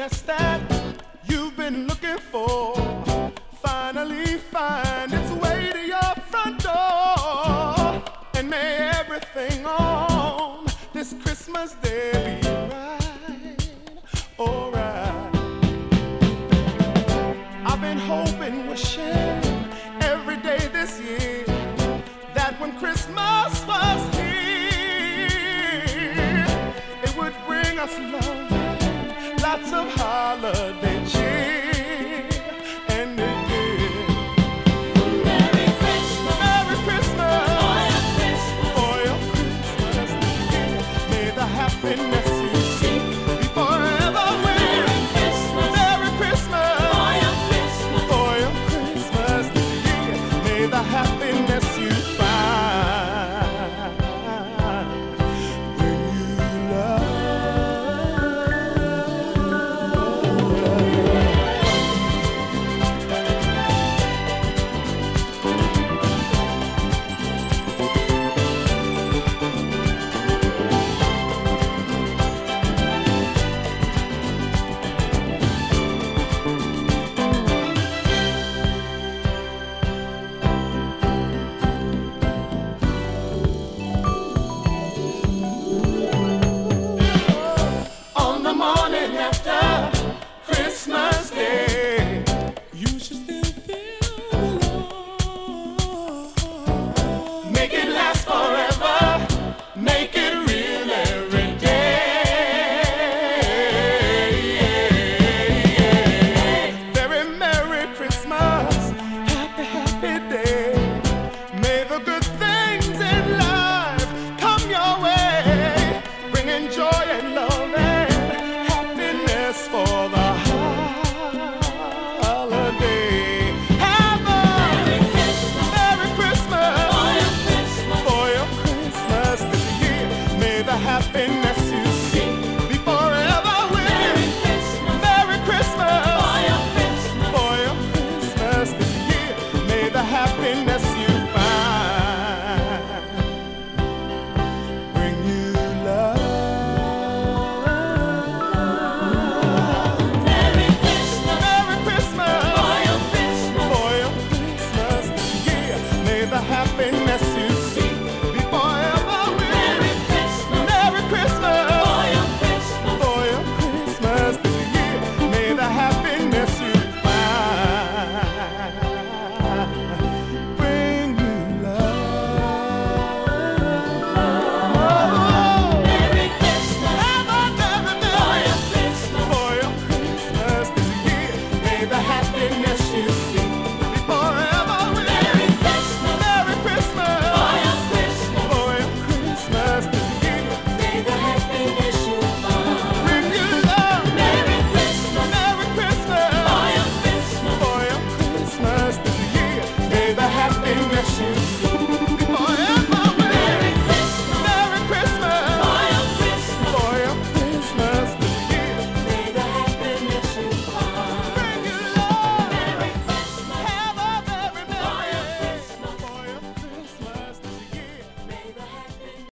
happiness that you've been looking for finally find its way to your front door. And may everything on this Christmas day be right, alright. I've been hoping, wishing every day this year that when Christmas was here, it would bring us love, lots of holiday cheer, and it did. Merry Christmas, Merry Christmas, for your Christmas, for your Christmas, may the happiness